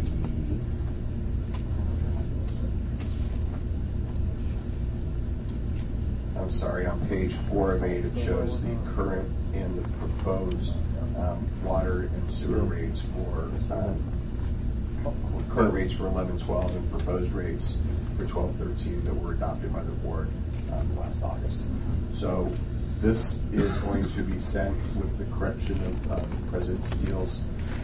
on page 4 of 8, it shows the current and the proposed water and sewer rates for current rates for 11-12 and proposed rates for 12-13 that were adopted by the board last August. So this is going to be sent with the correction of President Steele's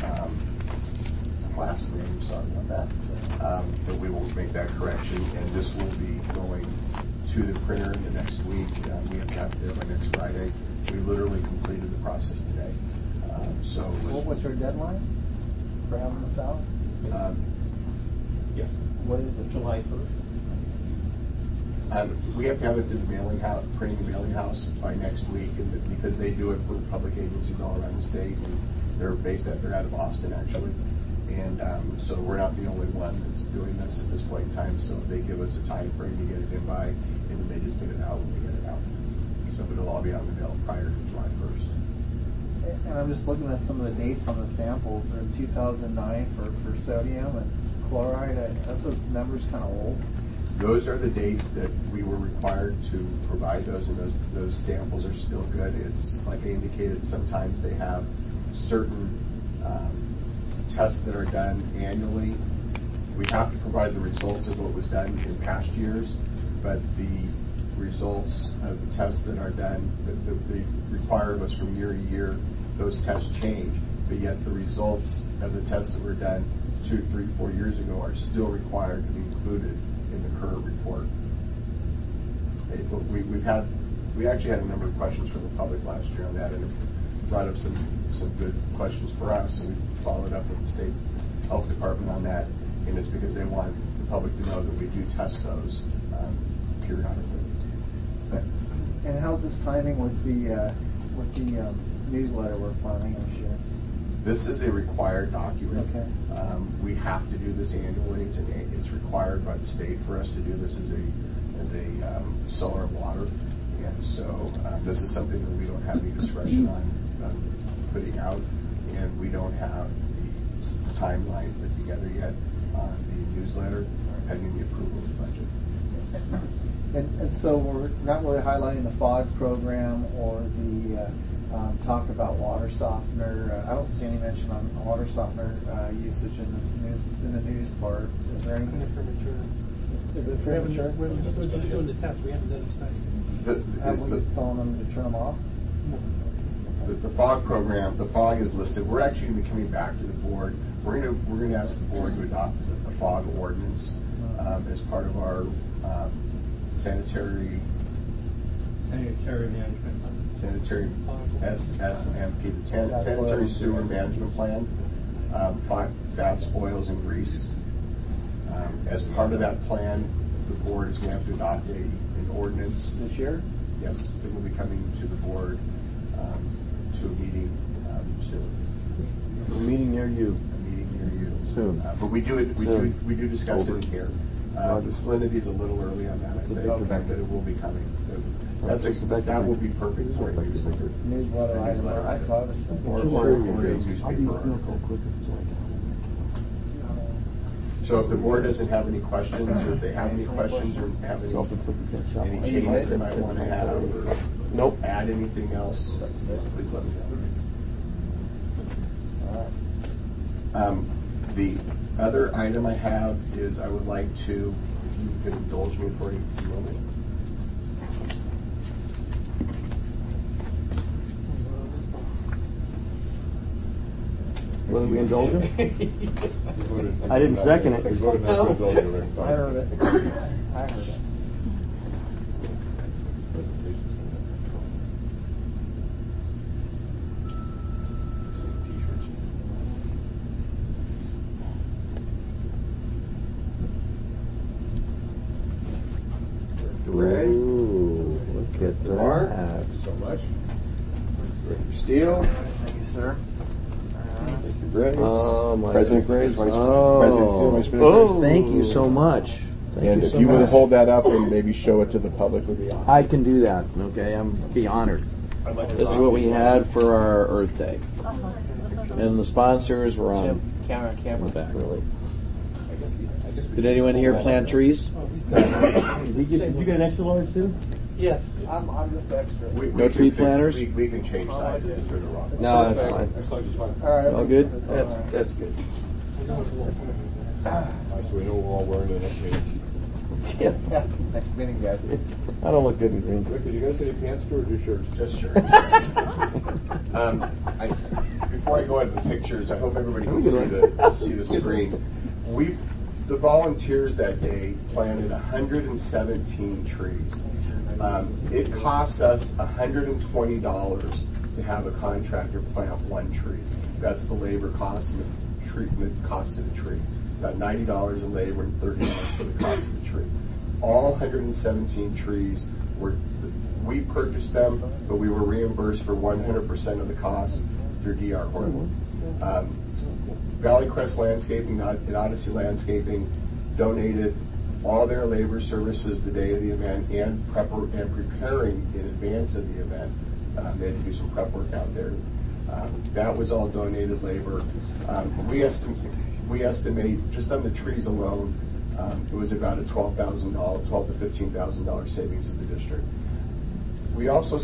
last name. Sorry about that. But we will make that correction, and this will be going to the printer in the next week. We have to have it there by next Friday. We literally completed the process today. What's your deadline for having this out? Yes. What is it? July 1st. We have to have it to the mailing house, printing and mailing house by next week, and because they do it for public agencies all around the state, and they're out of Austin actually. And so we're not the only one that's doing this at this point in time. So they give us a time frame to get it in by, and then they just get it out when they get it out. So it'll all be on the mail prior to July 1st. And I'm just looking at some of the dates on the samples. They're in 2009 for sodium and chloride. Aren't those numbers kind of old? Those are the dates that we were required to provide those, and those samples are still good. It's like I indicated, sometimes they have certain tests that are done annually. We have to provide the results of what was done in past years, but the results of the tests that are done, that they require of us from year to year, those tests change, but yet the results of the tests that were done 2, 3, 4 years ago are still required to be included in the current report. We actually had a number of questions from the public last year on that, and it brought up some good questions for us, and we followed up with the state health department on that, and it's because they want the public to know that we do test those periodically. And how's this timing with the newsletter we're planning this year? This is a required document. Okay. We have to do this annually. It's required by the state for us to do this as a solar water, and so this is something that we don't have any discretion on putting out, and we don't have the timeline put together yet on the newsletter pending the approval of the budget. And so we're not really highlighting the FOG program or the talk about water softener. I don't see any mention on water softener usage in the news part. Is there anything? Is it premature? We're just doing the test. We haven't done the study. Have we just telling them to turn them off? The FOG program, the FOG is listed. We're actually going to be coming back to the board. We're going to ask the board to adopt a FOG ordinance as part of our sanitary management plan. Sanitary SSMP, the Sanitary Sewer Management Plan, fats, oils, and grease. As part of that plan, the board is going to have to adopt an ordinance. This year? Yes, it will be coming to the board to a meeting soon. A meeting near you. A meeting near you. Soon. But we do discuss it here. The salinity is a little early on that, I think, but it will be coming. That will be perfect for a newsletter. Newsletter item. That's what I was thinking. Or a newspaper article. So if the board doesn't have any questions, or if they have any questions, or have any changes they might want to have, or add anything else, please let me know. The other item I have is I would like to, if you could indulge me for a moment. Whether we indulge him? I didn't second it. We voted not to indulge him. I heard it. I heard it. Ooh, look at Mark. that. So much. Steele. Thank you, sir. Graves. Oh, my President Graves, Vice Oh. President Steele, Vice President Graves. Thank you so much. Thank And you if so you would much. hold that up and maybe show it to the public, would be awesome. I can do that. Okay, I'm be honored. This is what we had for our Earth Day, and the sponsors were on Camera. the back. Did anyone here plant trees? Did you get an extra large too? Yes. I'm just extra. No tree planters? We can change sizes if they're the wrong. No, that's fine. Next size is fine. All right. All good? That's good. So we know we're all wearing the next meeting. Yeah. Yeah. Next meeting, guys. I don't look good in green. Rick, did you guys say pants too, or just shirts? Just shirts. Before I go into the pictures, I hope everybody can see the screen. The volunteers that day planted 117 trees. It costs us $120 to have a contractor plant one tree. That's the labor cost and the cost of the tree. About $90 in labor and $30 for the cost of the tree. All 117 trees we purchased them, but we were reimbursed for 100% of the cost through D.R. Horton. Valley Crest Landscaping and Odyssey Landscaping donated all their labor services the day of the event and preparing in advance of the event. They had to do some prep work out there. That was all donated labor. We estimate just on the trees alone, it was about a $12,000 to $15,000 savings to the district. They also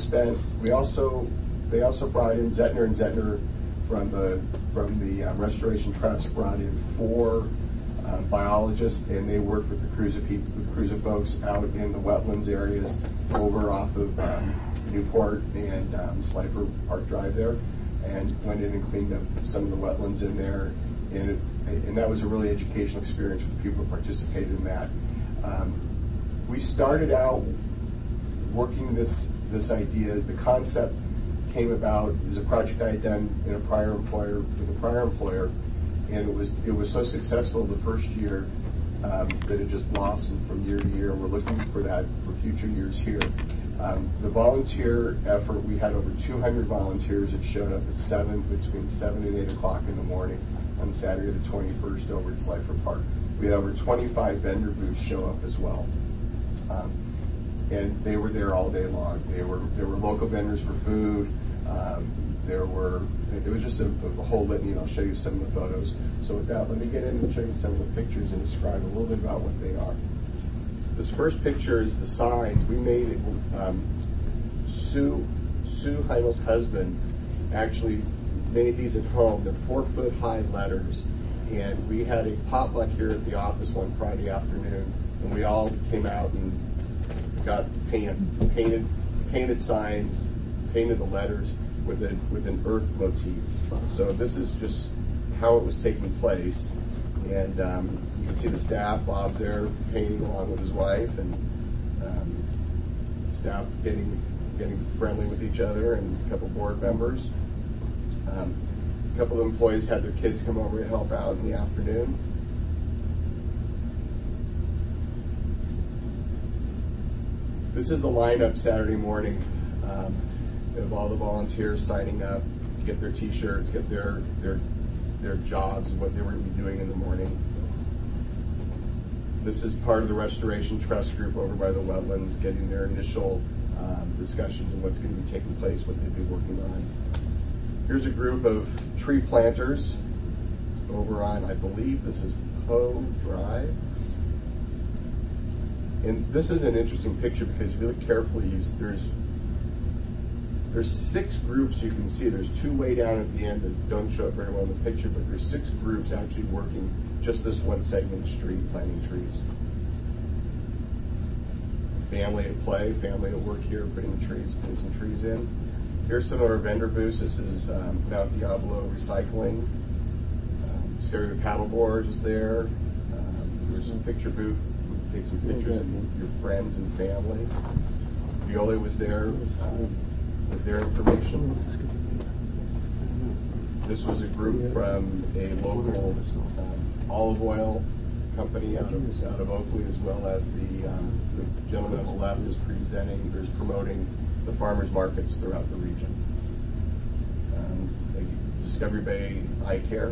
brought in Zettner and Zettner from the Restoration Trust brought in 4 biologists, and they worked with the Cruza folks out in the wetlands areas over off of Newport and Slifer Park Drive there, and went in and cleaned up some of the wetlands in there, and that was a really educational experience for the people who participated in that. We started out working this idea. The concept came about as a project I had done in a prior employer, and it was so successful the first year that it just blossomed from year to year. We're looking for that for future years here. The volunteer effort, we had over 200 volunteers that showed up at between 7 and 8 o'clock in the morning on Saturday the 21st over at Slifer Park. We had over 25 vendor booths show up as well. And they were there all day long. There were local vendors for food. It was just a whole litany, and I'll show you some of the photos. So with that, let me get in and show you some of the pictures and describe a little bit about what they are. This first picture is the sign. We made it, Sue Heimel's husband actually made these at home. They're 4-foot high letters. And we had a potluck here at the office one Friday afternoon, and we all came out and got painted signs, painted the letters with an earth motif. So this is just how it was taking place, and you can see the staff. Bob's there painting along with his wife, and staff getting friendly with each other, and a couple board members. A couple of employees had their kids come over to help out in the afternoon. This is the lineup Saturday morning of all the volunteers signing up, get their T-shirts, get their jobs and what they were going to be doing in the morning. This is part of the Restoration Trust group over by the wetlands, getting their initial discussions on what's going to be taking place, what they've been working on. Here's a group of tree planters over on, I believe this is Poe Drive. And this is an interesting picture because really carefully there's 6 groups you can see. There's 2 way down at the end that don't show up very well in the picture, but there's 6 groups actually working just this one segment of street, planting trees. Family at play, family at work here, putting some trees in. Here's some of our vendor booths. This is Mount Diablo Recycling. Discovery Paddleboard was there. There's a picture booth. Take some pictures of your friends and family. Veolia was there with their information. This was a group from a local olive oil company out of Oakley, as well as the gentleman on the left is promoting the farmers markets throughout the region. Discovery Bay Eye Care.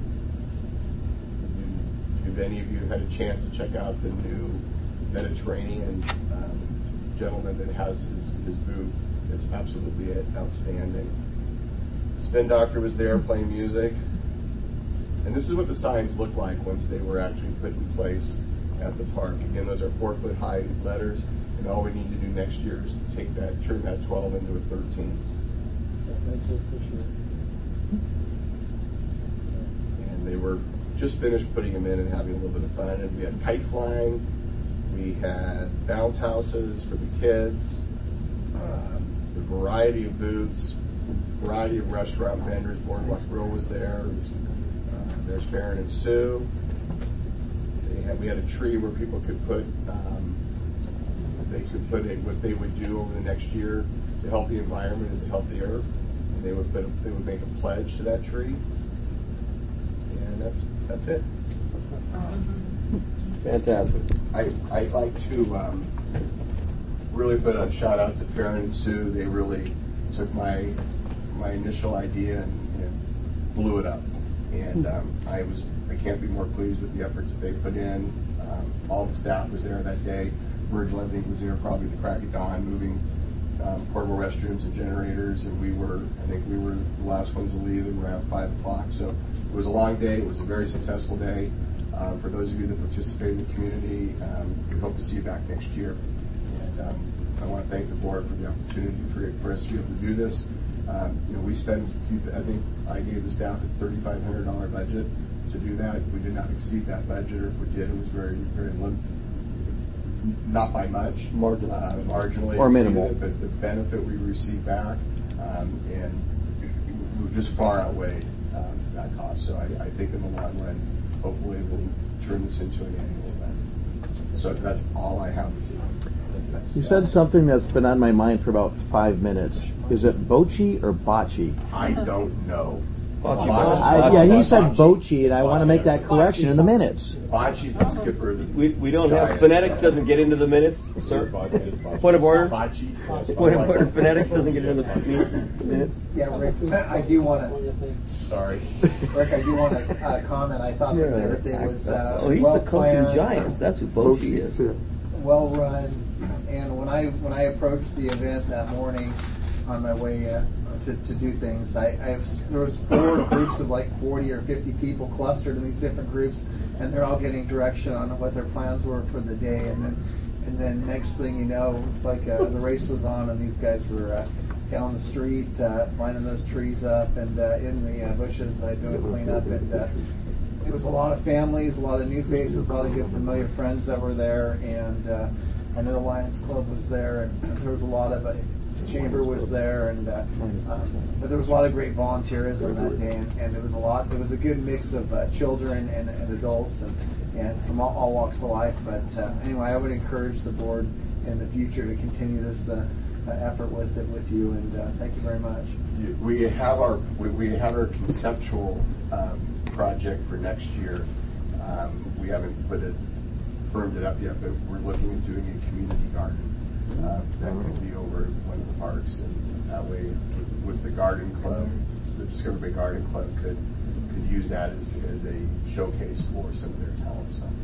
Have any of you had a chance to check out the new Mediterranean gentleman that has his booth? It's absolutely outstanding. Spin Doctor was there playing music. And this is what the signs look like once they were actually put in place at the park. Again, those are 4-foot high letters, and all we need to do next year is turn that 12 into a 13. And they were just finished putting them in and having a little bit of fun. And we had kite flying, we had bounce houses for the kids, a variety of booths, variety of restaurant vendors. Boardwalk Grill was there. There's Baron and Sue. We had a tree where people could put what they would do over the next year to help the environment and to help the earth. And they would make a pledge to that tree. And that's it. Fantastic. I'd like to really put a shout out to Farron and Sue. They really took my initial idea and blew it up. And I can't be more pleased with the efforts that they put in. All the staff was there that day. Virgil, I think, was there probably the crack of dawn, moving portable restrooms and generators, and I think we were the last ones to leave at around 5 o'clock. So it was a long day. It was a very successful day. For those of you that participated in the community, we hope to see you back next year. And I want to thank the board for the opportunity for us to be able to do this. We spent, I think I gave the staff a $3,500 budget to do that. We did not exceed that budget, or if we did, it was very, very limited. Not by much, marginally or minimal, it, but the benefit we received back and we just far outweighed that cost. So I think in the long run, hopefully we'll turn this into an annual event. So that's all I have to say. You said something that's been on my mind for about 5 minutes. Is it bocce or bocce? I don't know. Yeah, he said bocce, and I want to make that correction in the minutes. Bocce's the skipper. We don't have phonetics. Doesn't get into the minutes, sir. Point of order. Point of order. Phonetics doesn't get into the minutes. Yeah, Rick. I do want to. Sorry, Rick. I do want to comment. I thought that everything was he's well the coach in Giants. That's who Bocce is. Well run, and when I approached the event that morning on my way to do things, there was 4 groups of like 40 or 50 people clustered in these different groups, and they're all getting direction on what their plans were for the day. And then next thing you know, it's like the race was on, and these guys were down the street lining those trees up, and in the bushes doing cleanup. And it was a lot of families, a lot of new faces, a lot of good familiar friends that were there. And I know the Lions Club was there, and there was a lot of Chamber was there, and but there was a lot of great volunteerism that day, and it was a good mix of children and adults and from all walks of life. But anyway, I would encourage the board in the future to continue this effort with you, and thank you very much. We have our conceptual project for next year. We haven't firmed it up yet, but we're looking at doing a community garden. That could be over one of the parks, and that way, with the garden club, the Discovery Bay Garden Club could use that as a showcase for some of their talent. So,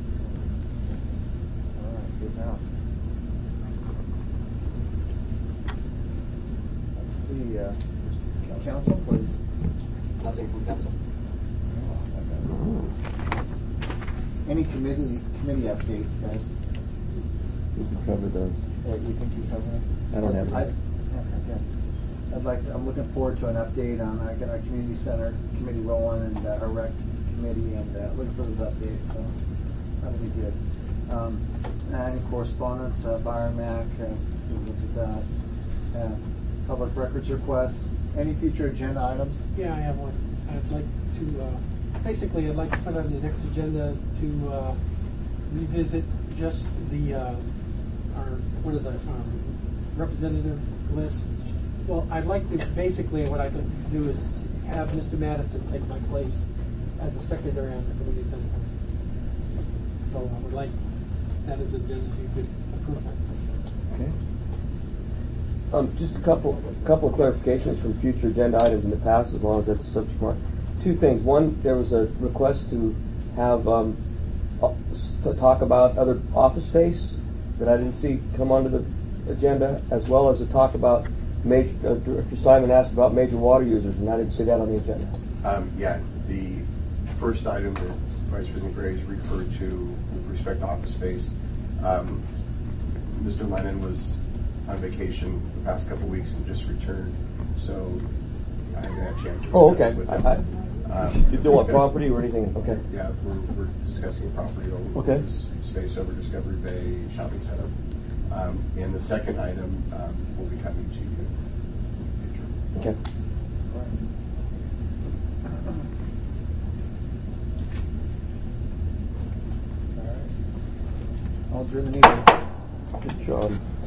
all right, good now. Let's see, council, please. Nothing from council. Any committee updates, guys? We can cover those. You think you covered it? I don't have it. Okay. I'm looking forward to an update on our community center committee rolling, and our rec committee, and looking for those updates. So that'll be good. Any correspondence, Byron Mac, we looked at that. Public records requests. Any future agenda items? Yeah, I have one. I'd like to basically, I'd like to put on the next agenda to revisit just our representative list. Well, I'd like to, basically, what I'd like to do is have Mr. Madison take my place as a secretary on the committee center. So I would like that as an agenda, if you could approve that. Okay. Just a couple of clarifications from future agenda items in the past, as long as that's a subject matter. Two things. One, there was a request to have to talk about other office space that I didn't see come onto the agenda, as well as to talk about Director Simon asked about major water users, and I didn't see that on the agenda. Yeah, the first item that Vice President Graves referred to with respect to office space, Mr. Lennon was on vacation the past couple weeks and just returned, so I haven't had a chance to discuss it with him. You don't want property or anything? Okay. Yeah, we're discussing property over space over Discovery Bay Shopping Center. And the second item will be coming to you in the future. Okay. I'll adjourn the meeting. Good job.